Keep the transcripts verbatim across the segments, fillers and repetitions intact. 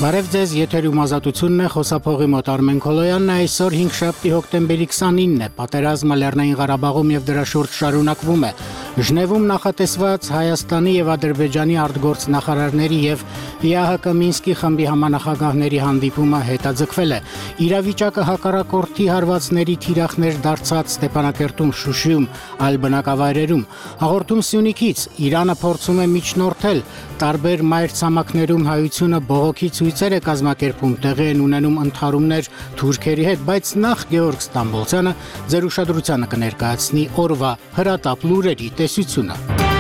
Բարև ձեզ, եթերում ազատությունն է, խոսափողի մոտ Արմեն Քոլոյանն է, այսօր հինգշաբթի հոկտեմբերի քսանինն է, պատերազմը Լեռնային Ղարաբաղում եւ դրա շուրջ շարունակվում է։ Ժնևում նախատեսված Հայաստանի եւ Ադրբեջանի արտգործնախարարների եւ ԵԱՀԿ Մինսկի խմբի համանախագահների հանդիպումը հետաձգվել է։ Իրավիճակը հակառակորդի հարվածների թիրախներ դարձած Ստեփանակերտում, Շուշիում, այլ բնակավայրերում։ Հաղորդում Սյունիքից Իրանը փորձում է միջնորդել տարբեր մայրցամաքներում հայությունը բողոքի ցույցեր է կազմակերպում, տեղի են ունենում ընդհարումներ թուրքերի հետ, բայց նախ Գեորգ Ստամբոլցյանը ձեր ուշադրությանը կներկայացնի օրվա հրատապ լուրերի տեսությունը։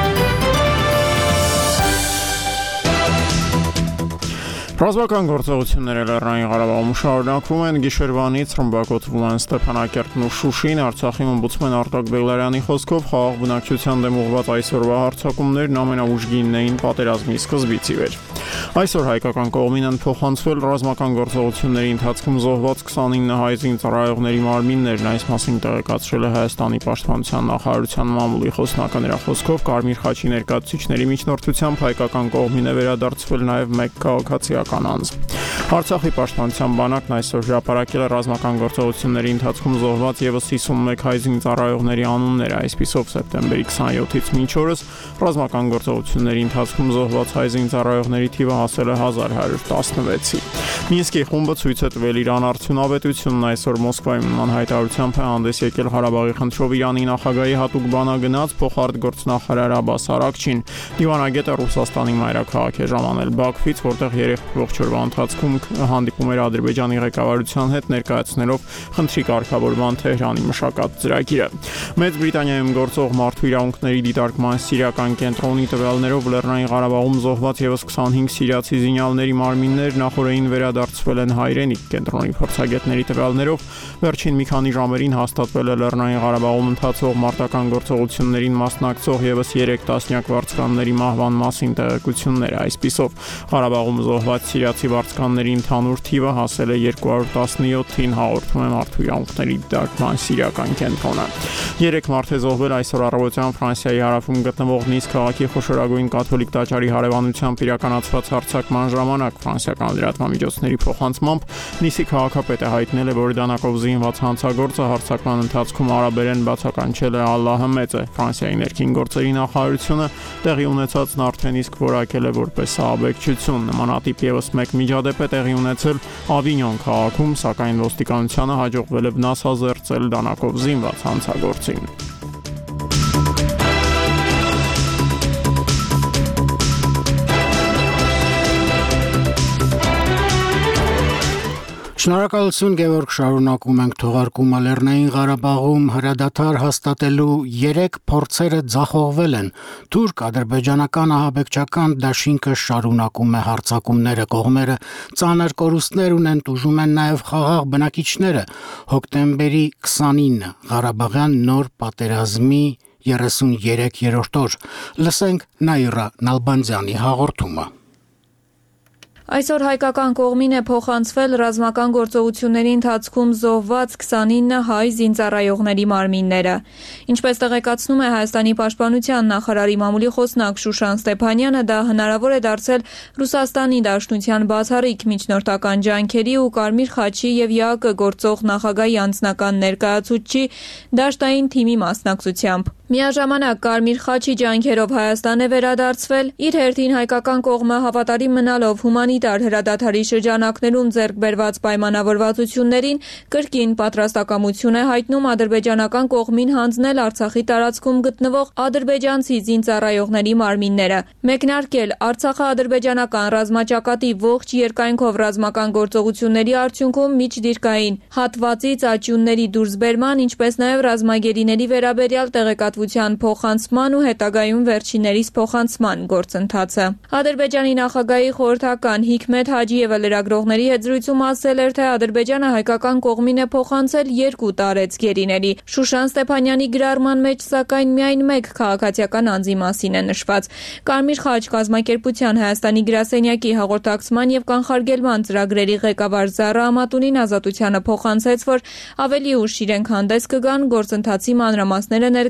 Ռազմական գործողությունները Լեռնային Ղարաբաղում շարունակվում են, գիշերվանից ռմբակոծվում են Ստեփանակերտն ու Շուշին, Արցախի օմբուդսմեն Արտակ Բեգլարյանի խոսքով խաղաղ բնակչության դեմ ուղղված այսօրվա հարձակումներն ամենաուժգինն էին պատերազմի սկզբից ի վեր։ Այսօր հայկական կողմին են փոխանցվել ռազմական գործողությունների ընթացքում զոհված քսանինը հայ զինծառայողների մարմիններն, այս մասին տեղեկացրել է Հայաստանի պաշտպանության նախարարության մամուլի խոսնակը, նրա խոսքով Կարմիր խաչի ներկայացուցիչների միջնորդությամբ հայկական կողմին է վերադարձվել նաև մեկ քաղաքացիական անձ։ Արցախի պաշտպանության բանակն այսօր հրապարակել է ռազմական գործողությունների ընթացքում զոհված եւս հիսունմեկ հայ զինծառայողների անունները, այսպիսով սեպտեմբերի քսանյոթից մինչ օրս ռազմական գործողությունների ընթացքում զոհված հայ զինծառայողների թիվը հասել է հազար հարյուր տասնվեցի։ Մինսկի խումբը ցույց է տվել իր անարդյունավետությունն, այսօր Մոսկվայում նման հայտարարությամբ է հանդես եկել Ղարաբաղի խնդրով Իրանի նախագահի հատուկ բանագնաց փոխարտգործնախարար Աբբաս Արաքչին։ Դիվանագետը Ռուսաստանի մայրաքաղաք է ժամանել Բաքվից, որտեղ երեք ողջ օրվա ընթացքում հանդիպում էր Ադրբեջանի ղեկավարության հետ, ներկայացնելով խնդրի կարգավորման Թեհրանի մշակած ծրագիրը։ Մեծ Բրիտանիայում գործող մարդու իրավունքների դիտարկման սիրիական կենտրոնի տվյալներով Լեռնային Ղարաբաղում զոհված եւս քսանհինգ սիրիացի զինյալների մարմիններ նախորդին վերադարձվել են հայրենիք։ Կենտրոնի փորձագետների տվյալներով վերջին մի քանի ժամերին հաստատվել է Լեռնային Ղարաբաղում ընթացող մարտական գործողություններին մասնակցող եւս երեք տասնյակ վարձկանների մահվան մասին տեղեկություններ։ Այսպիսով Ղարաբաղում զոհված սիրիացի վարձկանների ընդհանուր թիվը հասել է երկու հարյուր տասնյոթին, հաղորդում է մարդու իրավունքների դիտարկման սիրիական կենտրոնը։ Երեք մարդ է զոհվել այսօր առավոտյան Ֆրանսիայի հարավում գտնվող Նիս քաղաքի խոշորագույն կաթոլիկ տաճարի հարևանությամբ իրականացված հարձակման ժամանակ։ Ֆրանսիական լրատվամիջոցների փոխանցմամբ Նիսի քաղաքապետը հայտնել է, որ դանակով զինված հանցագործը հարձակման ընթացքում արաբերեն բացականչել է «Ալլահը մեծ է»։ Ֆրանսիայի ներքին գործերի նախարարությունը տեղի ունեցածն արդեն իսկ որակել է որպես ահաբեկչություն։ Նմանատիպ եւս մեկ միջադեպ է տեղի ունեցել Ավինյոն քաղաքում, սակայն ոստիկանությանը հաջողվել է վնասազերծել դանակով զինված հանցագործին։ Շնորհակալություն Գեորգ, շարունակում ենք թողարկումը Լեռնային Ղարաբաղում հրադադար հաստատելու երեք փորձերը ձախողվել են։ Թուրք-ադրբեջանական ահաբեկչական դաշինքը շարունակում է հարձակումները, կողմերը ծանր կորուստներ ունեն, տուժում են նաև խաղաղ բնակիչները։ Հոկտեմբերի քսանինը Ղարաբաղյան նոր պատերազմի երեսուներեք-րդ օր։ Լսենք Նաիրա Նալբանդյանի հաղորդումը։ Այսօր հայկական կողմին է փոխանցվել ռազմական գործողությունների ընթացքում զոհված քսանինը հայ զինծառայողների մարմինները։ Ինչպես տեղեկացնում է Հայաստանի պաշտպանության նախարարի մամուլի խոսնակ Շուշան Ստեփանյանը, դա հնարավոր է դարձել Ռուսաստանի Դաշնության բացառիկ միջնորդական ջանքերի ու Կարմիր խաչի եւ ԵԱՀԿ գործող նախագահի անձնական ներկայացուցչի դաշտային թիմի մասնակցությամբ։ Միաժամանակ Կարմիր խաչի ջանքերով Հայաստան է վերադարձվել, իր հերթին հայկական կողմը հավատարիմ մնալով հումանիտար հրադադարի շրջանակներում ձեռք բերված պայմանավորվածություններին կրկին պատրաստակամություն է հայտնում ադրբեջանական կողմին հանձնել Արցախի տարածքում գտնվող ադրբեջանցի զինծառայողների մարմինները։ Մեկնարկել Արցախա-ադրբեջանական ռազմաճակատի ողջ երկայնքով ռազմական գործողությունների արդյունքում միջդիրքային հատվածից աճյունների դուրսբերման, ինչպես նաև ռազմագերիների վերաբերյալ տեղեկատվության փոխանցման ու հետագայում վերջիններիս փոխանցման գործընթացը։ Ադրբեջանի նախագահի խորհրդական Հիկմետ Հաջիևը լրագրողների հետ զրույցում ասել էր, թե Ադրբեջանը հայկական կողմին է փոխանցել երկու տարեց գերիների։ Շուշան Ստեփանյանի գրառման մեջ սակայն միայն մեկ քաղաքացիական անձի մասին է նշված։ Կարմիր խաչ կազմակերպության Հայաստանի գրասենյակի հաղորդակցման եւ կանխարգելման ծրագրերի ղեկավար Զարա Ամատունին ազատությանը փոխանցեց, որ ավելի ուշ իրենք հանդես կգան գործընթացի մանրամասները ներկայացնող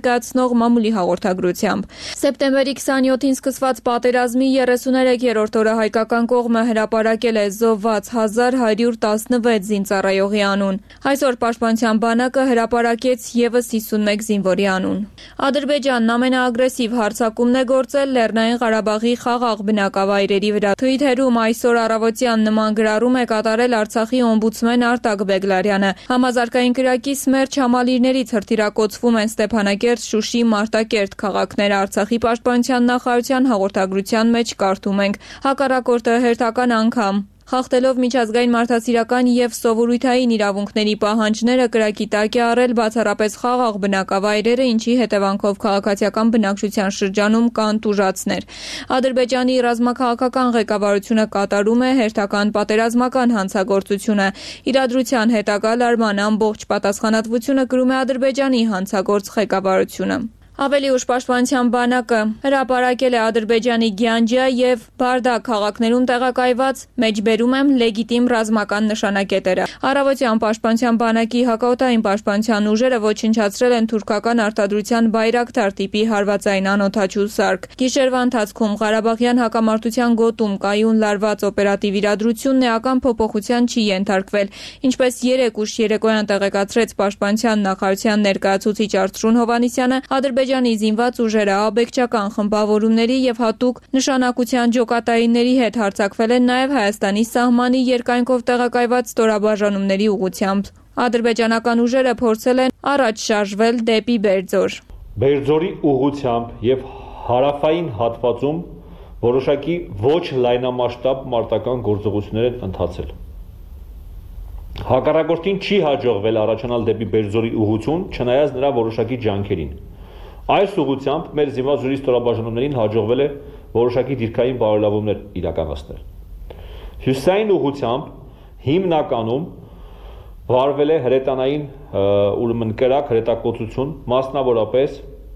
հասցնող մամուլի հաղորդագրությամբ։ Սեպտեմբերի քսանյոթին սկսված պատերազմի երեսուներեքերորդ օրը հայկական կողմը հրապարակել է զոհված հազար հարյուր տասնվեց զինծառայողի անուն։ Այսօր Պաշտպանության բանակը հրապարակեց ևս հիսունմեկ զինվորի անուն։ Ադրբեջանն ամենաագրեսիվ հարձակումն է գործել Լեռնային Ղարաբաղի խաղաղ բնակավայրերի վրա։ Թվիթերում այսօր առավոտյան նման գրառում է կատարել Արցախի օմբուդսմեն Արտակ Բեգլարյանը։ Համազարգային կրակի սմերջ համալիրներից հրթիռակոծվում են Ստեփանակերտ, Շուշի, Մարտակերտ քաղաքները։ Արցախի պաշտպանության նախարարության հաղորդագրության մեջ կարդում ենք. հակառակորդը հերթական անգամ խախտելով միջազգային մարդասիրական եւ սովորույթային իրավունքների պահանջները կրակի տակ է առել բացառապես խաղաղ բնակավայրերը, ինչի հետևանքով քաղաքացիական բնակչության շրջանում կան տուժածներ։ Ադրբեջանի ռազմաքաղաքական ղեկավարությունը կատարում է հերթական պատերազմական հանցագործությունը։ Իրադրության հետագա լարման ամբողջ պատասխանատվությունը կրում է Ադրբեջանի հանցագործ ղեկավարությունը։ Ավելի ուշ Պաշտպանության բանակը հրապարակել է Ադրբեջանի Գյանջա եւ Բարդա քաղաքներում տեղակայված մեջբերում եմ լեգիտիմ ռազմական նշանակետերը։ Առավոտյան Պաշտպանության բանակի հակաօդային պաշտպանության ուժերը ոչնչացրել են թուրքական արտադրության Բայրակթար տիպի հարվածային անօդաչու սարք։ Գիշերվա ընթացքում Ղարաբաղյան հակամարտության գոտում կայուն լարված օպերատիվ իրադրությունն էական փոփոխության չի ենթարկվել, ինչպես երեկ ուշ երեկոյան տեղեկացրեց Պաշտպանության նախարարության ներկայացուցիչ Արծրուն Հովհաննիսյանը, Ադրբեջանի զինված ուժերը աբեկչական խմբավորումների եւ հատուկ նշանակության ջոկատայինների հետ հարձակվել են նաեւ Հայաստանի սահմանի երկայնքով տեղակայված ստորաբաժանումների ուղղությամբ։ Ադրբեջանական ուժերը փորձել են առաջ շարժվել դեպի Բերձոր։ Բերձորի ուղղությամբ եւ հարավային հատվածում որոշակի ոչ լայնամասշտաբ մարտական գործողություններ են ընթացել։ Հակառակորդին չի հաջողվել առաջանալ դեպի Բերձորի ուղղություն, չնայած նրա որոշակի ջանքերին։ Այս ուղղությամբ մեր զինված ուժերի ստորաբաժանումներին հաջողվել է որոշակի դիրքային բարելավումներ իրականացնել։ Հյուսիսային ուղղությամբ հիմնականում վարվել է հրետանային ուրեմն կրակ հրետակոծություն, մասնավորապես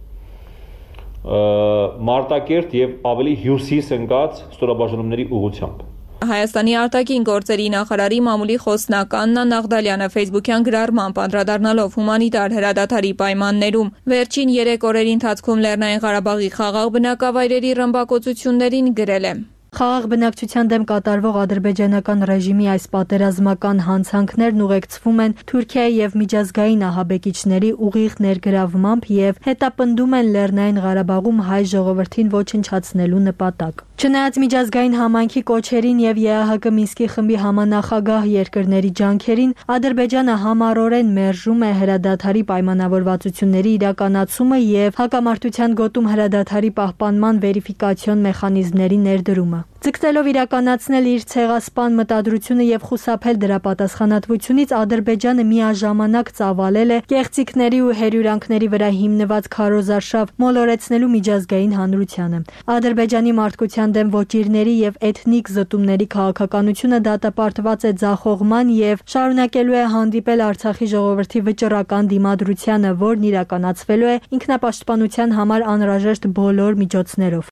Մարտակերտ եւ ավելի հյուսիս ընկած ստորաբաժանումների ուղղությամբ։ Հայաստանի արտաքին գործերի նախարարի մամուլի խոսնակ Աննա Նաղդալյանը ֆեյսբուքյան գրառմամբ անդրադառնալով հումանիտար հրադադարի պայմաններում վերջին երեք օրերի ընթացքում Լեռնային Ղարաբաղի խաղաղ բնակավայրերի ռմբակոծություններին գրել է. Խաղաղ բնակչության դեմ կատարվող ադրբեջանական ռեժիմի այս պատերազմական հանցանքներն ուղեկցվում են Թուրքիայի եւ միջազգային ահաբեկիչների ուղիղ ներգրավմամբ եւ հետապնդում են Լեռնային Ղարաբաղում հայ ժողովրդին ոչնչացնելու նպատակ։ Չնայած միջազգային համայնքի կոչերին եւ ԵԱՀԿ Մինսկի խմբի համանախագահ երկրների ջանքերին, Ադրբեջանը համառորեն մերժում է հրադադարի պայմանավորվածությունների իրականացումը եւ հակամարտության գոտում հրադադարի պահպանման վերիֆիկացիոն մեխանիզմների ներդրումը։ Ձգտելով իրականացնել իր ցեղասպան մտադրությունը եւ խուսափել դրա պատասխանատվությունից, Ադրբեջանը միաժամանակ ծավալել է կեղծիքների ու հերյուրանքների վրա հիմնված քարոզարշավ մոլորեցնելու միջազգային հանրությանը։ Ադրբեջանի մարդկության դեմ ոճիրների եւ էթնիկ զտումների քաղաքականությունը դատապարտված է ձախողման եւ շարունակելու է հանդիպել Արցախի ժողովրդի վճռական դիմադրությանը, որն իրականացվելու է ինքնապաշտպանության համար անհրաժեշտ բոլոր միջոցներով։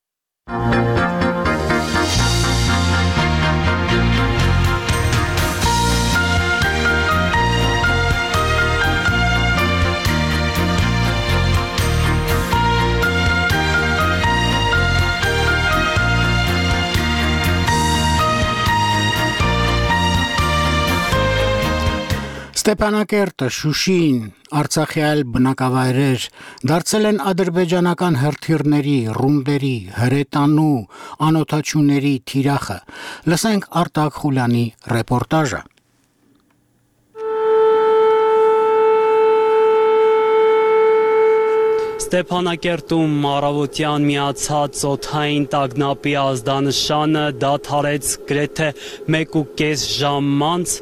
Ստեփանակերտը, Շուշին, Արցախի այլ բնակավայրեր դարձել են ադրբեջանական հրթիռների, ռումբերի, հրետանու, անօդաչուների թիրախը։ Լսենք Արտակ Խուլյանի ռեպորտաժը։ Ստեփանակերտում առավոտյան միացած օդային տագնապի ազդանշանը դադարեց գրեթե մեկ ու կես ժամ անց։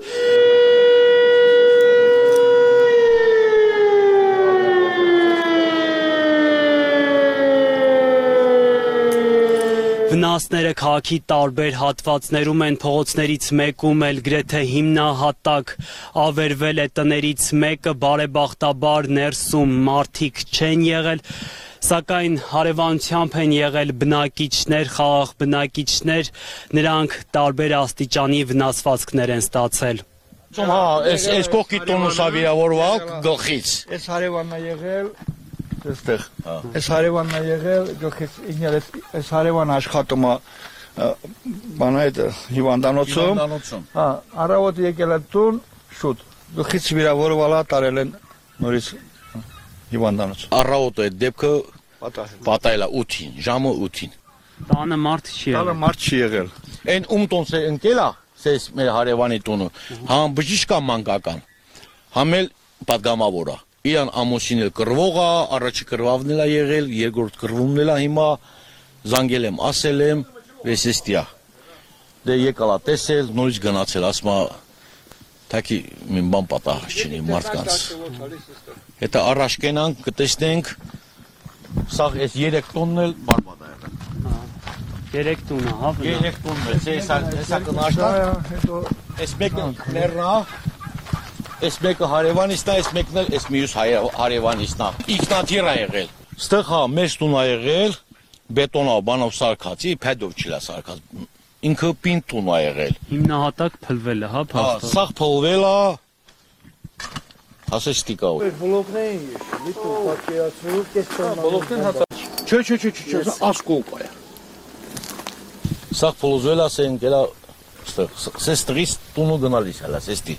Վնասները քաղաքի տարբեր հատվածներում են, փողոցներից մեկում էլ գրեթե հիմնահատակ ավերվել է տներից մեկը, բարեբախտաբար ներսում մարդիկ չեն եղել, սակայն հարևանությամբ են եղել բնակիչներ, խաղաղ բնակիչներ, նրանք տարբեր աստիճանի վնասվածքներ են ստացել։ Հա, այս կողքի տոնուսա վիրավորվալ գլխից։ Այս հարևանն ա եղել այստեղ։ Այս հարևանն է եղել, գլխից ինքն էլ այս հարևանը աշխատում է բան այդ հիվանդանոցում։ Հա, առավոտ եկել է տուն, շուտ։ Գլխից վիրավորվել է, տարել են նորից հիվանդանոց։ Առավոտ այդ դեպքը պատահել է ութին, ժամը ութին։ Տանը մարդ չի եղել։ Տանը մարդ չի եղել։ Այն ում տոնց է ընկել է, սես մեր հարևանի տունը, համ բժիշկ մանկական, համ էլ պատգամավոր է։ Իրան ամուսին էլ կռվող է, առաջի կռվավն էլ է եղել, երկրորդ կռվումն էլ է հիմա, զանգել եմ, ասել եմ, վեսեստիա։ Դե եկալ է տեսել, նորից գնացել, ասма թակի մին բան պատահ չինի մարդկանց։ Հետո առաջ կենանք, կտեսնենք, սաղ այս երեք տոնն էլ բարբադ է եղել։ Երեք տունը, հա։ Երեք տունն էլ, հեսա կնաշտա, այս մեկը ներնա, այս մեկը հարևանիստն է, այս մեկն էլ այս մյուս հարևանիստն է։ Իքնաթիր է եղել։ Ստեղ հա մեծ տուն է եղել, բետոնով բանով սարքացի, փեդով չի լա սարքած։ Ինքը պինդ տուն է եղել։ Հիմնահատակ փլվել է, հա, փաստը։ Սաղ փլվել է։ Ասեստիկա։ Բլոկներին լիտու պատկերացնելու կես տոննա։ Բլոկներին հացա։ Չէ, չէ, չէ, չէ, ասկոպ է։ Սաղ փլուզվել է, սեն գելա ստեղ։ Սեստրից տունը գնալիս հələ, սեստի։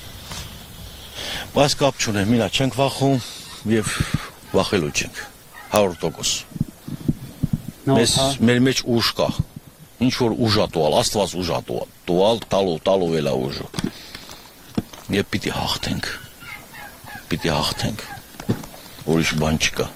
Բայց կապ չունեմ, միլա չենք վախում եւ վախելու չենք։ հարյուր տոկոս։ Մեզ մեր մեջ ուժ կա։ Ինչ որ ուժ է տուալ, Աստված ուժ է տուալ, տուալ տալու, տալու էլ է ուժը։ Եվ պիտի հաղթենք։ Պիտի հաղթենք։ Ուրիշ բան չկա։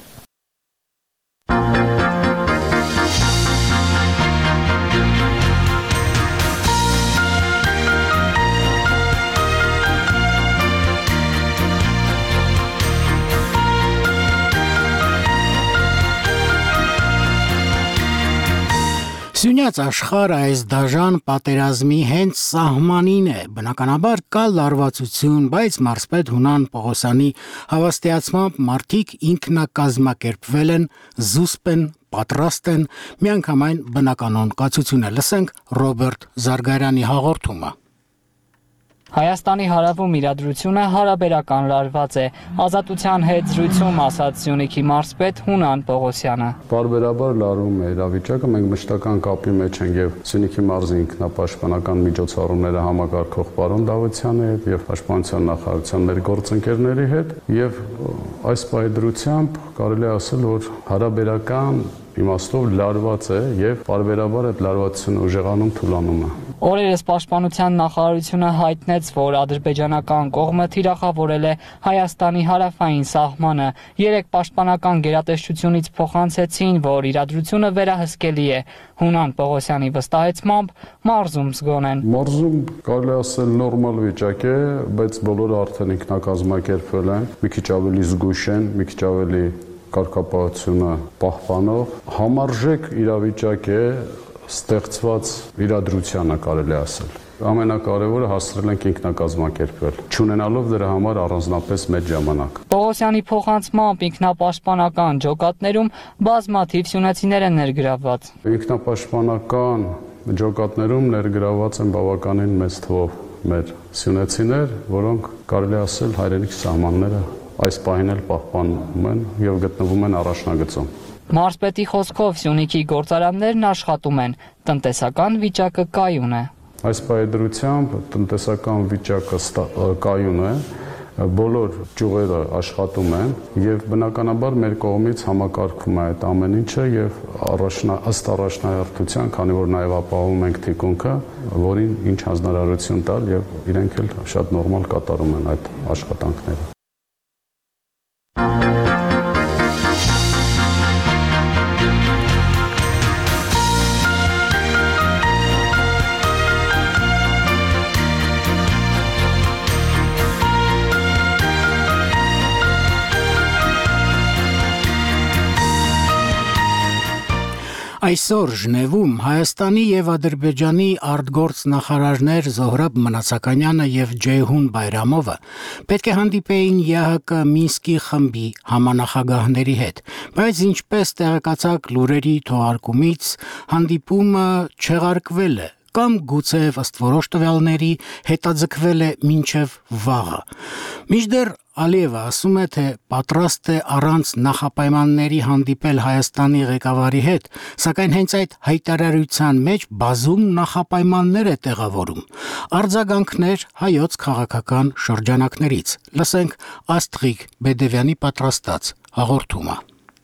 Սյունյաց աշխարհը այս դաժան պատերազմի հենց սահմանին է, բնականաբար կա լարվածություն, բայց մարզպետ Հունան Պողոսյանի հավաստիացմամբ մարդիկ ինքնակազմակերպվել են, զուսպ են, պատրաստ են, միանգամայն բնականոն կացություն է։ Լսենք Ռոբերտ Զարգարյանի հաղորդումը։ Հայաստանի հարավում իրադրությունը հարաբերական լարված է, ազատության հետ զրույցում ասաց Սյունիքի մարզպետ Հունան Պողոսյանը։ Բարբերաբար լարվում է իրավիճակը, մենք մշտական կապի մեջ ենք եւ Սյունիքի մարզի ինքնապաշտպանական միջոցառումները համակարգող պարոն Դավթյանի հետ եւ Պաշտպանության նախարարության մեր գործընկերների հետ եւ այս պայդրությամբ կարելի է ասել, որ հարաբերական իմաստով լարված է եւ բարբերաբար այդ լարվածությունը ուժեղանում թուլանում է։ Օրերս Պաշտպանության նախարարությունը հայտնեց, որ ադրբեջանական կողմը թիրախավորել է Հայաստանի հարավային սահմանը։ Երեք պաշտպանական գերատեսչությունից փոխանցեցին, որ իրադրությունը վերահսկելի է։ Հունան Պողոսյանի վստահեցմամբ մարզում զգոն են։ Մարզում կարելի ասել նորմալ վիճակ է, բայց բոլորը արդեն ինքնակազմակերպվել են, մի քիչ ավելի զգույշ են, մի քիչ ավելի կարգապահությունը պահպանող, համարժեք իրավիճակ է ստեղծված իրադրությանը կարելի ասել։ Ամենակարևորը հասցրել ենք ինքնակազմակերպվել, չունենալով դրա համար առանձնապես մեծ ժամանակ։ Պողոսյանի փոխանցմամբ ինքնապաշտպանական ջոկատներում բազմաթիվ սյունեցիներ են ներգրավված։ Ինքնապաշտպանական ջոկատներում ներգրավված են բավականին մեծ թվով մեր սյունեցիներ, որոնք կարելի ասել հայրենիքի սահմանները այս պահին էլ պահպանում են եւ գտնվում են առաջնագծում։ Մարզպետի խոսքով Սյունիքի գործարաններն աշխատում են, տնտեսական վիճակը կայուն է։ Այս պայդրությամբ տնտեսական վիճակը կայուն է, բոլոր ճյուղերը աշխատում են եւ բնականաբար մեր կողմից համակարգվում է այդ ամեն ինչը եւ առաջնա ըստ առաջնահերթության, քանի որ նաեւ ապահովում ենք թիկունքը, որին ինչ հանձնարարություն տալ եւ իրենք էլ շատ նորմալ կատարում են այդ աշխատանքները։ Այսօր Ժնևում Հայաստանի եւ Ադրբեջանի արտգործ նախարարներ Զոհրաբ Մնացականյանը եւ Ջեյհուն Բայրամովը պետք է հանդիպեին ԵՀԿ Մինսկի խմբի համանախագահների հետ, բայց ինչպես տեղեկացակ լուրերի թողարկումից հանդիպումը չեղարկվել է կամ գուցե ըստ որոշ տվյալների հետաձգվել է մինչև վաղը։ Մինչդեռ Ալիևը ասում է, թե պատրաստ է առանց նախապայմանների հանդիպել Հայաստանի ղեկավարի հետ, սակայն հենց այդ հայտարարության մեջ բազում նախապայմաններ է տեղավորում։ Արձագանքներ հայոց քաղաքական շրջանակներից։ Լսենք Աստղիկ Բեդևյանի պատրաստած հաղորդումը։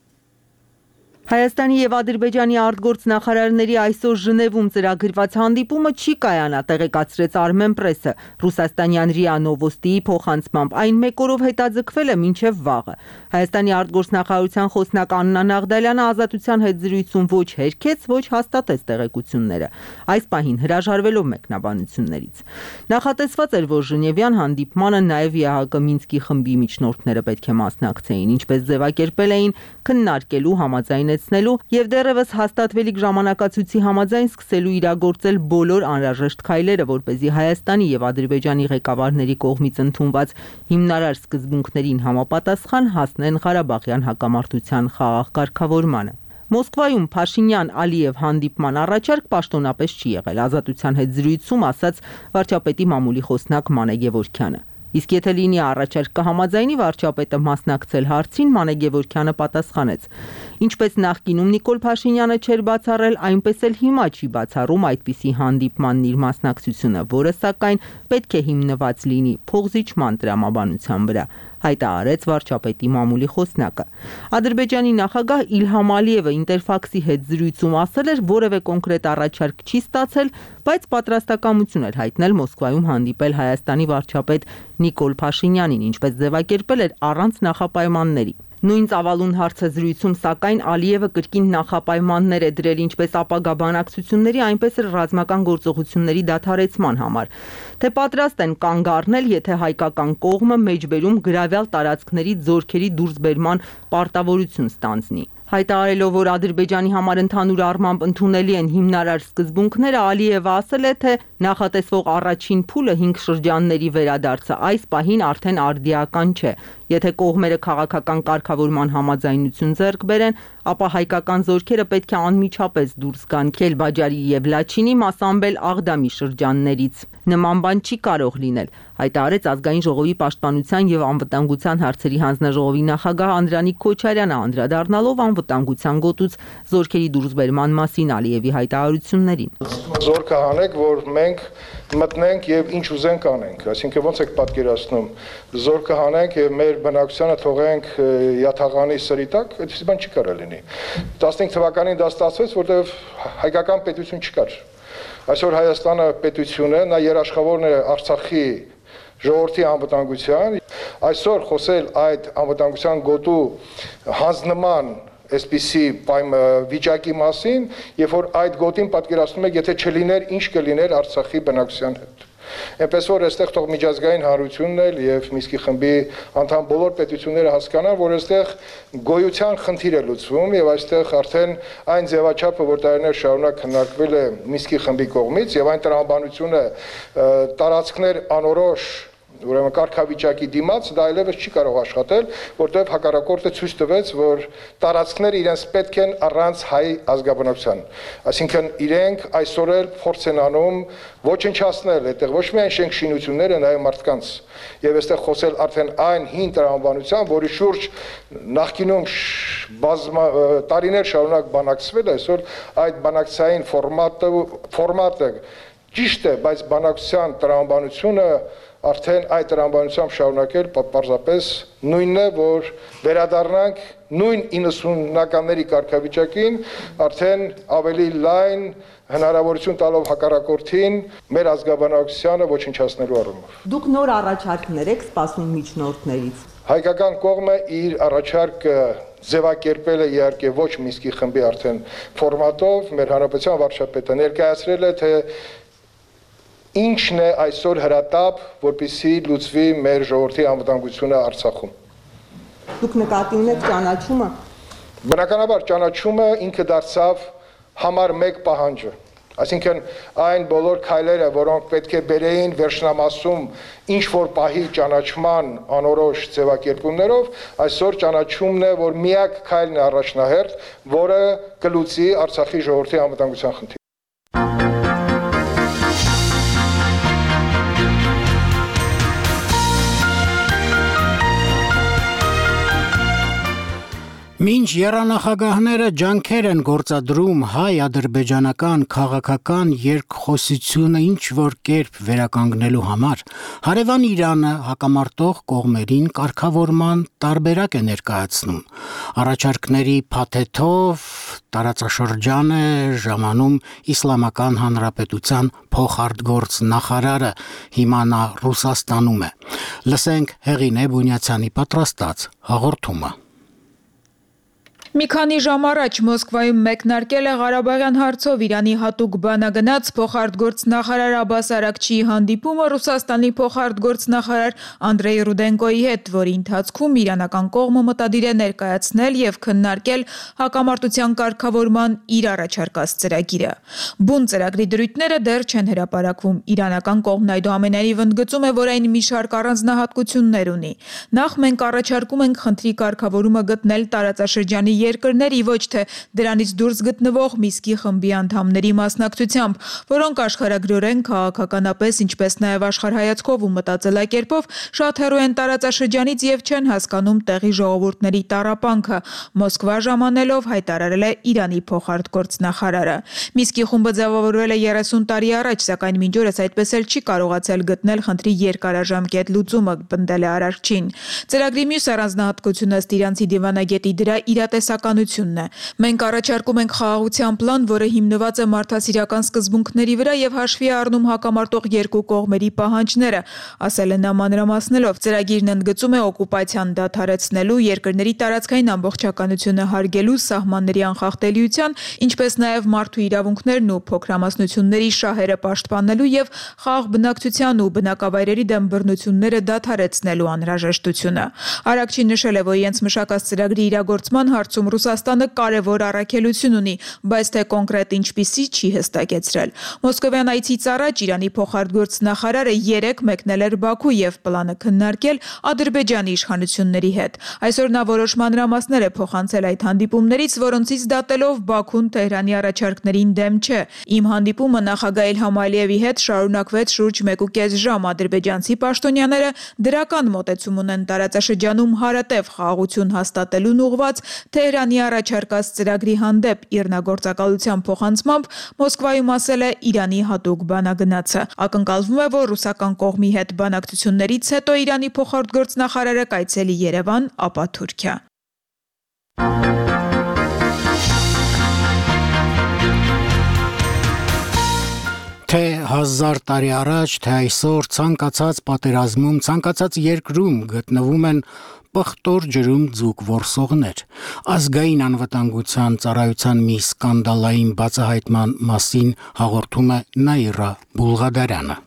Հայաստանի եւ Ադրբեջանի արտգործնախարարների այսօր Ժնևում ծրագրված հանդիպումը չի կայանա, տեղեկացրեց Armenpress-ը։ Ռուսաստանյան րիա Նովոստիի փոխանցմամբ այն մեկ օրով հետաձգվել է մինչև վաղը։ Հայաստանի արտգործնախարարության խոսնակ Աննա Նաղդալյանը ազատության հետ զրույցում ոչ հերքեց, ոչ հաստատեց տեղեկությունները։ Այս պահին հրաժարվելով մեկնաբանություններից։ Նախատեսված էր, որ Ժնևյան հանդիպմանը նաև ԵԱՀԿ Մինսկի խմբի միջնորդները պետք է մասնակցեին, ինչպես ձևակերպել էին քննարկելու համաձայնեցնելու եւ դեռևս հաստատվելիք ժամանակացույցի համաձայն սկսելու իրագործել բոլոր անհրաժեշտ քայլերը, որպեսզի Հայաստանի եւ Ադրբեջանի ղեկավարների կողմից ընդունված հիմնարար սկզբունքներին համապատասխան հասնեն Ղարաբաղյան հակամարտության խաղաղ կարգավորմանը։ Մոսկվայում Փաշինյան-Ալիև հանդիպման առաջարկ պաշտոնապես չի եղել, ազատության հետ զրույցում ասաց վարչապետի մամուլի խոսնակ Մանե Գևորգյանը։ Իսկ եթե լինի առաջարկ կհամաձայնի վարչապետը մասնակցել հարցին, Մանե Գևորգյանը պատասխանեց. Ինչպես նախկինում Նիկոլ Փաշինյանը չէր բացառել, այնպես էլ հիմա չի բացառում այդպիսի հանդիպմանն իր մասնակցությունը, որը սակայն պետք է հիմնված լինի փոխզիջման տրամաբանության վրա, հայտարարեց վարչապետի մամուլի խոսնակը։ Ադրբեջանի նախագահ Իլհամ Ալիևը Ինտերֆաքսի հետ զրույցում ասել էր, որևէ կոնկրետ առաջարկ չի ստացել, բայց պատրաստակամություն էր հայտնել Մոսկվայում հանդիպել Հայաստանի վարչապետ Նիկոլ Փաշինյանին, ինչպես ձևակերպել էր առանց նախապայմանների։ Նույն ծավալուն հարցազրույցում սակայն Ալիևը կրկին նախապայմաններ է դրել ինչպես ապագա բանակցությունների, այնպես էլ ռազմական գործողությունների դադարեցման համար, թե պատրաստ են կանգ առնել, եթե հայկական կողմը մեջբերում գրավյալ տարածքների զորքերի դուրսբերման պարտավորություն ստանձնի։ Հայտարարելով, որ Ադրբեջանի համար ընդհանուր առմամբ ընդունելի են հիմնարար սկզբունքները, Ալիևը ասել է, թե նախատեսվող առաջին փուլը հինգ շրջանների վերադարձը այս պահին արդեն արդիական չէ։ Եթե կողմերը քաղաքական կարգավորման համաձայնություն ձեռք բերեն, ապա հայկական զորքերը պետք է անմիջապես դուրս գան Քելբաջարի եւ Լաչինի, Մասամբել, Աղդամի շրջաններից։ Նման բան չի կարող լինել, հայտարարեց Ազգային ժողովի պաշտպանության եւ անվտանգության հարցերի հանձնաժողովի նախագահ Անդրանիկ Քոչարյանը, անդրադառնալով անվտանգության գոտուց զորքերի դուրսբերման մասին Ալիևի հայտարարություններին։ Զորքը հանեք, որ մենք մտնենք եւ ինչ ուզենք անենք, այսինքն ոնց եք պատկերացնում, զորքը հանենք եւ մեր բնակչությանը թողենք յաթաղանի սրիտակ, այդպես բան չի կարող լինի։ տասնհինգ թվականին դա ստացվեց, որտեղ հայկական պետություն չկար։ Այսօր Հայաստանը պետություն է, նա երաշխավորն է Արցախի ժողովրդի անվտանգության, այսօր խոսել այդ անվտանգության գոտու հանձնման այսպիսի վիճակի մասին, երբ որ այդ գոտին պատկերացնում եք, եթե չլիներ, ինչ կլիներ Արցախի բնակչության հետ։ Այնպես որ այստեղ թող միջազգային հանրությունն էլ եւ Մինսկի խմբի անդամ բոլոր պետությունները հասկանան, որ այստեղ գոյության խնդիր է լուծվում եւ այստեղ արդեն այն ձևաչափը, որ տարիներ շարունակ քննարկվել է Մինսկի խմբի կողմից եւ այն տրամաբանությունը տարածքներ անորոշ ուրեմն կարգավիճակի դիմաց դա այլևս չի կարող աշխատել, որտեղ հակառակորդը ցույց տվեց, որ տարածքները իրենց պետք են առանց հայ ազգաբնակության։ Այսինքն իրենք այսօր էլ փորձ են անում ոչնչացնել այդտեղ ոչ միայն շենքշինությունները, նաև մարդկանց։ Եվ այստեղ խոսել արդեն այն հին տրամաբանության, որի շուրջ նախկինում բազմա տարիներ շարունակ բանակցվել է, այսօր այդ բանակցային ֆորմատը ֆորմատը ճիշտ է, բայց բանակցության տրամաբանությունը արդեն այդ տրամաբանությամբ շարունակել պարզապես նույնն է, որ վերադառնանք նույն իննսունականների կարգավիճակին, արդեն ավելի լայն հնարավորություն տալով հակառակորդին մեր ազգաբնակչությանը ոչնչացնելու առումով։ Դուք նոր առաջարկներ եք սպասում միջնորդներից։ Հայկական կողմը իր առաջարկը ձևակերպել է իհարկե ոչ Մինսկի խմբի արդեն ֆորմատով, մեր հանրապետության վարչապետը ներկայացրել է, թե ինչն է այսօր հրատապ, որպեսզի լուծվի մեր ժողովրդի անվտանգությունը Արցախում։ Դուք նկատի ունեք ճանաչումը։ Բնականաբար ճանաչումը ինքը դարձավ համար մեկ պահանջը։ Այսինքն այն բոլոր քայլերը, որոնք պետք է բերեին վերջնամասում ինչ որ պահի ճանաչման անորոշ ձևակերպումներով, այսօր ճանաչումն է, որ միակ քայլն է առաջնահերթ, որը կլուծի Արցախի ժողովրդի անվտանգության խնդիրը։ Մինչ եռանախագահները ջանքեր են գործադրում հայ-ադրբեջանական քաղաքական երկխոսությունը ինչ-որ կերպ վերականգնելու համար, հարևան Իրանը հակամարտող կողմերին կարգավորման տարբերակ է ներկայացնում։ Առաջարկների փաթեթով տարածաշրջան է ժամանում Իսլամական Հանրապետության փոխարտգործ նախարարը, հիմա նա Ռուսաստանում է։ Լսենք Հեղինե Բունյացյանի պատրաստած հաղորդումը։ Մի քանի ժամ առաջ Մոսկվայում մեկնարկել է Ղարաբաղյան հարցով Իրանի հատուկ բանագնաց փոխարտգործ նախարար Աբբաս Արաքչիի հանդիպումը Ռուսաստանի փոխարտգործ նախարար Անդրեյ Ռուդենկոյի հետ, որի ընթացքում իրանական կողմը մտադիր է ներկայացնել եւ քննարկել հակամարտության կարգավորման իր առաջարկած ծրագիրը։ Բուն ծրագրի դրույթները դեռ չեն հրապարակվում։ Իրանական կողմն այդուամենայնիվ ընդգծում է, որ այն մի շարք առանձնահատկություններ ունի։ Նախ մենք առաջարկում ենք խնդրի կարգավորումը գտնել տարածաշրջանի երկրների, ոչ թե դրանից դուրս գտնվող Միսկի խմբի անդամների մասնակցությամբ, որոնք աշխարհագրորեն, քաղաքականապես, ինչպես նաև աշխարհայացքով ու մտածելակերպով շատ հեռու են տարածաշրջանից եւ չեն հասկանում տեղի ժողովուրդների տառապանքը, Մոսկվա ժամանելով հայտարարել է Իրանի փոխարտգործ նախարարը։ Միսկի խումբը ձևավորվել է երեսուն տարի առաջ, սակայն մինչ օրս այդպես էլ չի կարողացել գտնել խնդրի երկարաժամկետ լուծումը, պնդել է Արաքչին։ Ծրագրի մյուս առանձնահատկությունը ըստ իրանցի դիվանագետի դրա իրատեսականությունն է։ Մենք առաջարկում ենք խաղաղության պլան, որը հիմնված է մարդասիրական սկզբունքների վրա եւ հաշվի է առնում հակամարտող երկու կողմերի պահանջները, ասել է նա մանրամասնելով։ Ծրագիրն ընդգծում է օկուպացիան դադարեցնելու, երկրների տարածքային ամբողջականությունը հարգելու, սահմանների անխախտելիության, ինչպես նաև մարդու իրավունքներն ու փոքրամասնությունների շահերը պաշտպանելու եւ խաղաղ բնակչության ու բնակավայրերի դեմ բռնությունները դադարեցնելու անհրաժեշտությունը։ Արաքչին նշել է, որ իրենց մշակած ծրագրի իրագործման հարցում Ռուսաստանը կարևոր առաքելություն ունի, բայց թե կոնկրետ ինչպիսի չի հստակեցրել։ Մոսկովյան այցից առաջ Իրանի փոխարտգործ նախարարը երեկ մեկնել էր Բաքու եւ պլանը քննարկել Ադրբեջանի իշխանությունների հետ։ Այսօր նա որոշ մանրամասներ է փոխանցել այդ հանդիպումներից, որոնցից դատելով Բաքուն Թեհրանի առաջարկներին դեմ չէ։ Իմ հանդիպումը նախագահ Իլհամ Ալիևի հետ շարունակվեց շուրջ մեկ ու կես ժամ։ Ադրբեջանցի պաշտոնյաները դրական մոտեցում ունեն տարածաշրջանում հարատև խաղաղություն հաստատելուն ուղղված Թեհրանի առաջարկած ծրագրի հանդեպ, իրնագործակալության փոխանցմամբ Մոսկվայում ասել է Իրանի հատուկ բանագնացը։ Ակնկալվում է, որ ռուսական կողմի հետ բանակցություններից հետո Իրանի փոխարտգործ նախարարը կայցելի Երևան, ապա Թուրքիա։ Թե հազար տարի առաջ, թե այսօր ցանկացած պատերազմում, ցանկացած երկրում գտնվում են պղտոր ջրում ձուկ որսողներ։ Ազգային անվտանգության ծառայության մի սկանդալային բացահայտման մասին հաղորդում է Նաիրա Բուլղադարյանը։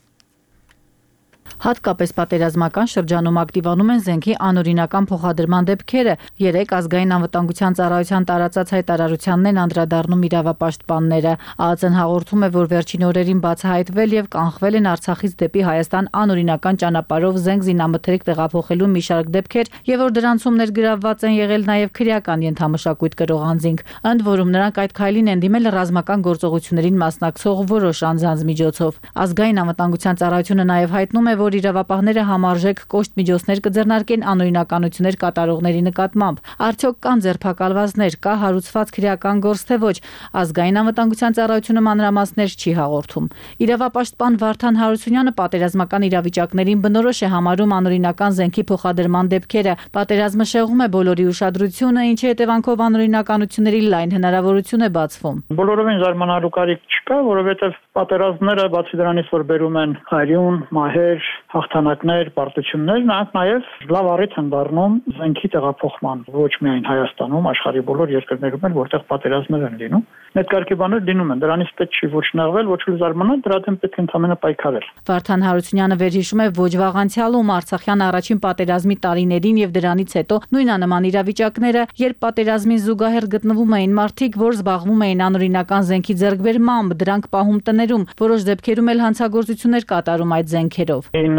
Հատկապես պատերազմական շրջանում ակտիվանում են զենքի անօրինական փոխադրման դեպքերը։ Երեք ազգային անվտանգության ծառայության տարածած հայտարարությանն են անդրադառնում իրավապաշտպանները։ ԱԱԾ-ն հաղորդում է, որ վերջին օրերին բացահայտվել եւ կանխվել են Արցախից դեպի Հայաստան անօրինական ճանապարհով զենք զինամթերք տեղափոխելու մի շարք դեպքեր, եւ որ դրանցում ներգրավված են եղել նաեւ քրեական ենթամշակույթ կրող անձինք։ Ընդ որում նրանք այդ քայլին են դիմել ռազմական գործողություններին մասնակցող որոշ անձանց միջոցով։ Ազգային անվտանգության ծառայությունը նաեւ հայտնում է, որ իրավապահները համարժեք կոշտ միջոցներ կձեռնարկեն անօրինականություններ կատարողների նկատմամբ։ Արդյոք կան ձերբակալվածներ, կա հարուցված քրեական գործ, թե ոչ, ազգային անվտանգության ծառայությունը մանրամասներ չի հաղորդում։ Իրավապաշտպան Վարդան Հարությունյանը պատերազմական իրավիճակներին բնորոշ է համարում անօրինական զենքի փոխադրման դեպքերը։ Պատերազմը շեղում է բոլորի ուշադրությունը, ինչի հետևանքով անօրինականությունների լայն հնարավորություն է բացվում։ Բոլորովին զարմանալու կարիք չկա, որովհետև պատերազմները բացի դրանից, որ բերում են հայրուն, մահեր, հաղթանակներ, պարտություններ, նրանք նաև լավ առիթ են դառնում զենքի տեղափոխման, ոչ միայն Հայաստանում, աշխարհի բոլոր երկրներում էլ, որտեղ պատերազմներ են լինում։ Ներկարգի բաներ լինում են, դրանից պետք չի ոչ նեղվել, ոչ էլ զարմանալ, դրա դեմ պետք է ընդհանրապես պայքարել։ Վարդան Հարությունյանը վերհիշում է ոչ վաղ անցյալում Արցախյան առաջին պատերազմի տարիներին եւ դրանից հետո նույնանման իրավիճակները, երբ պատերազմին զուգահեռ գտնվում էին մարդիկ, որ զբաղվում էին անօրինական զենքի ձեռքբերմամբ, դրանք պահում տներում, որոշ դեպքերում էլ հանցագործություններ կատարում այդ զենքերով։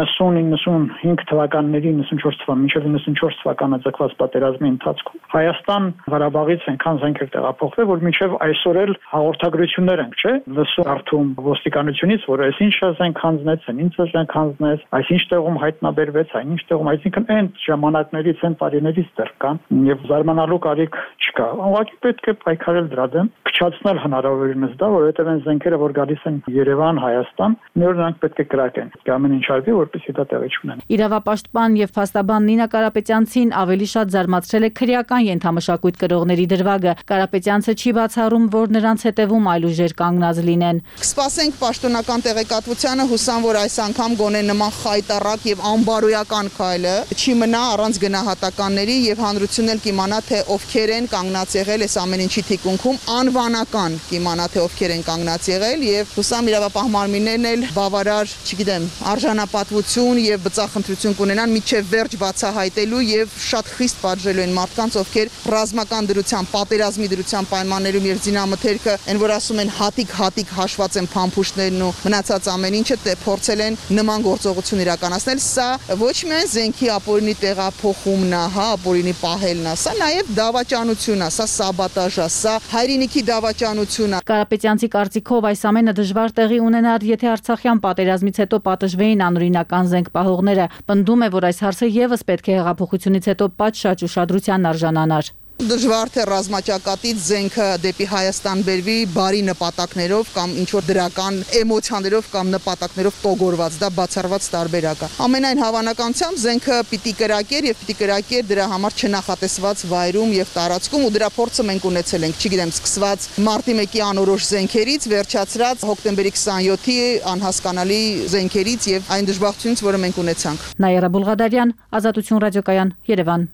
նվսուն իննսունհինգ թվականների իննսունչորս թվական մինչև իննսունչորս թվականը ձգված պատերազմի ընթացքում Հայաստան Ղարաբաղից այնքան զենք էր տեղափոխվել, որ մինչև այսօր էլ հաղորդագրություններ ենք, չէ՞, լսում արդում ոստիկանությունից, որ այսինչ զենք հանձնեց, այնինչ զենք հանձնեց, այսինչ տեղում հայտնաբերվեց, այնինչ տեղում, այսինքն այն ժամանակներից, այն տարիներից դեռ կան եւ զարմանալու կարիք չկա։ Ուղղակի պետք է պայքարել դրա դեմ, քչացնել հնարավորինս դա, որովհետեւ այն զենքերը, որ գալիս են Երևան, Հայաստան, մի օր նրանք պետք է կրակեն։ Ամեն ինչ արվի, որպեսզի դա տեղի չունենա։ Իրավապաշտպան եւ փաստաբան Նինա Կարապետյանցին ավելի շատ զարմացրել է քրեական ենթամշակույթ կրողների դրվագը։ Կարապետյանցը չի բացառում, որ նրանց հետևում այլ ուժեր կանգնած լինեն։ Կսպասենք պաշտոնական տեղեկատվությանը, հուսամ, որ այս անգամ գոնե նման խայտառակ եւ անբարոյական քայլը չի մնա առանց գնահատականների եւ հանրությունն էլ կիմանա, թե ովքեր են կանգնած եղել այս ամեն ինչի թիկունքում, անվանական կիմանա, թե ովքեր են կանգնած եղել եւ հուսամ իրավապահ մարմիններն էլ բավարար, չգիտեմ, արժանապատվություն եւ բծախնդրություն կունենան միջև վերջ բացահայտելու եւ շատ խիստ պատժելու են մարդկանց, ովքեր ռազմական դրության, պատերազմի դրության պայմաններում եւ զինամթերքը, այն որ ասում են հատիկ-հատիկ հաշված են փամփուշտներն ու մնացած ամեն ինչը դե փորձել են նման գործողություն իրականացնել։ Սա ոչ միայն զենքի ապօրինի տեղափոխումն է, հա, ապօրինի պահելն է, սա նաեւ դավաճանությունն է, սա սաբոտաժ է, սա հայրենիքի դավաճանություն է։ Կարապետյանցի կարծիքով այս ամենը դժվար տեղի ունենար, եթե Արցախյան պատերազմից հետո պատժվեին անօրինական զենք պահողները։ Պնդում է, որ այս հարցը եւս պետք է հեղափոխությունից հետո պատշաճ ուշադրության արժանանար։ Դժվար թե ռազմաճակատից զենքը դեպի Հայաստան բերվի բարի նպատակներով կամ ինչ-որ դրական էմոցիաներով կամ նպատակներով տոգորված, դա բացառված տարբերակ է։ Ամենայն հավանականությամբ զենքը պիտի կրակեր եւ պիտի կրակեր դրա համար չնախատեսված վայրում եւ տարածքում ու դրա փորձը մենք ունեցել ենք, չգիտեմ, սկսված մարտի մեկի անորոշ զենքերից, վերջացրած հոկտեմբերի քսաներկուի անհասկանալի զենքերից եւ այն դժբախտությունից, որը մենք ունեցանք։ Նաիրա Բուլղադարյան, Ազատություն ռադիոկայան, Երևան։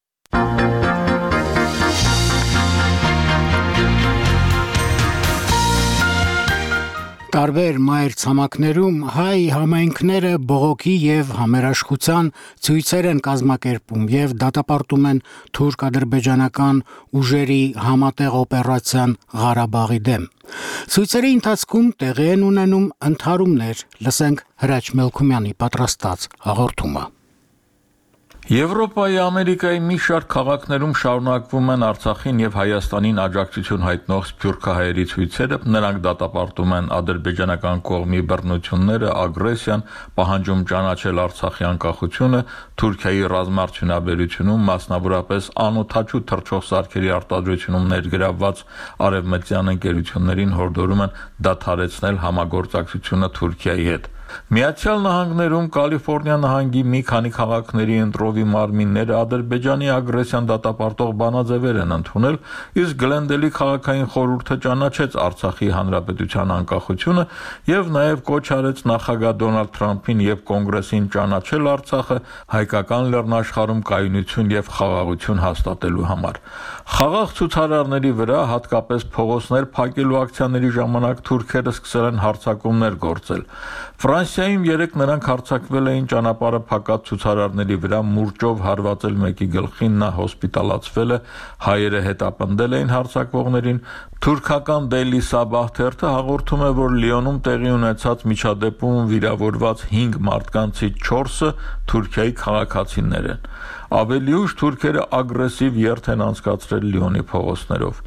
Տարբեր մայր ցամաքներում հայ համայնքները բողոքի եւ համերաշխության ցույցեր են կազմակերպում եւ դատապարտում են թուրք-ադրբեջանական ուժերի համատեղ օպերացիան Ղարաբաղի դեմ։ Ցույցերի ընթացքում տեղի են ունենում ընդհարումներ, լսենք Հրաչ Մելքումյանի պատրաստած հաղորդումը։ Եվրոպայի, Ամերիկայի մի շարք քաղաքներում շարունակվում են Արցախին եւ Հայաստանին աջակցություն հայտնող սփյուռքահայերի ցույցերը, նրանք դատապարտում են ադրբեջանական կողմի բռնությունները, ագրեսիան, պահանջում ճանաչել Արցախի անկախությունը, Թուրքիայի ռազմաարդյունաբերությունում, մասնավորապես անօթաչու թռչող սարքերի արտադրությունում ներգրավված արևմտյան ընկերություններին հորդորում են դադարեցնել համագործակցությունը Թուրքիայի հետ։ Միացյալ Նահանգներում Կալիֆոռնիա նահանգի մի քանի քաղաքների ընտրովի մարմինները Ադրբեջանի ագրեսիան դատապարտող բանաձևեր են ընդունել, իսկ Գլենդելի քաղաքային խորհուրդը ճանաչեց Արցախի հանրապետության անկախությունը եւ նաեւ կոչ արեց նախագահ Դոնալդ Թրամփին եւ կոնգրեսին ճանաչել Արցախը հայկական լեռնաշխարհում կայունություն եւ խաղաղություն հաստատելու համար։ Խաղաղ ցուցարարների վրա, հատկապես փողոցներ փակելու ակցիաների ժամանակ թուրքերը սկսել են հարձակումներ գործել։ Ֆրանսիայում երեք նրանք հարձակվել էին ճանապարհը փակած ցուցարարների վրա, մուրճով հարվածել մեկի գլխին, նա հոսպիտալացվել է, հայերը հետապնդել էին հարձակվողներին։ Թուրքական Daily Sabah թերթը հաղորդում է, որ Լիոնում տեղի ունեցած միջադեպում վիրավորված հինգ մարդկանցից չորսը Թուրքիայի քաղաքացիներ են։ Ավելի ուշ թուրքերը ագրեսիվ երթ են անցկացրել Լիոնի փողոցներով։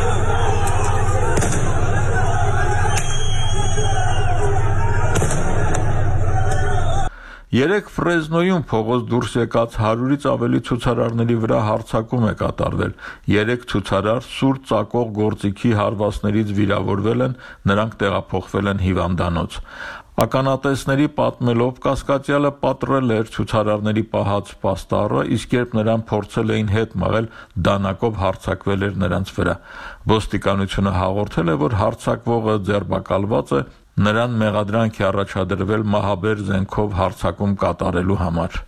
Երեք Ֆրեզնոյում փողոց դուրս եկած հարյուրից ավելի ցուցարարների վրա հարձակում է կատարվել։ Երեք ցուցարար սուր ծակող գործիքի հարվածներից վիրավորվել են, նրանք տեղափոխվել են հիվանդանոց։ Ականատեսների պատմելով կասկածյալը պատռել էր ցուցարարների պահած պաստառը, իսկ երբ նրան փորձել էին հետ մղել, դանակով հարձակվել էր նրանց վրա։ Ոստիկանությունը հաղորդել է, որ հարձակվողը ձերբակալված է, նրան մեղադրանք է առաջադրվել մահաբեր զենքով հարձակում կատարելու համար։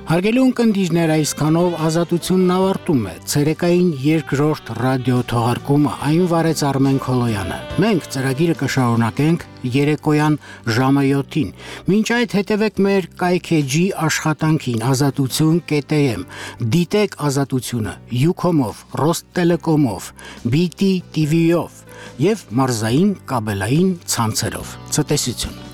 Հարգելի ունկնդիրներ, այսքանով ազատությունն ավարտում է ցերեկային երկրորդ ռադիո թողարկումը, այն վարեց Արմեն Քոլոյանը։ Մենք ծրագիրը կշարունակենք երեկոյան ժամը յոթին։ Մինչ այդ հետևեք մեր կայքեջի աշխատանքին ազատություն կետ է էմ, դիտեք ազատությունը յուքոմով, Ռոստելեկոմով, բի տի տի վի-ով և մարզային կաբելային ցանցերով։ Ցտեսություն։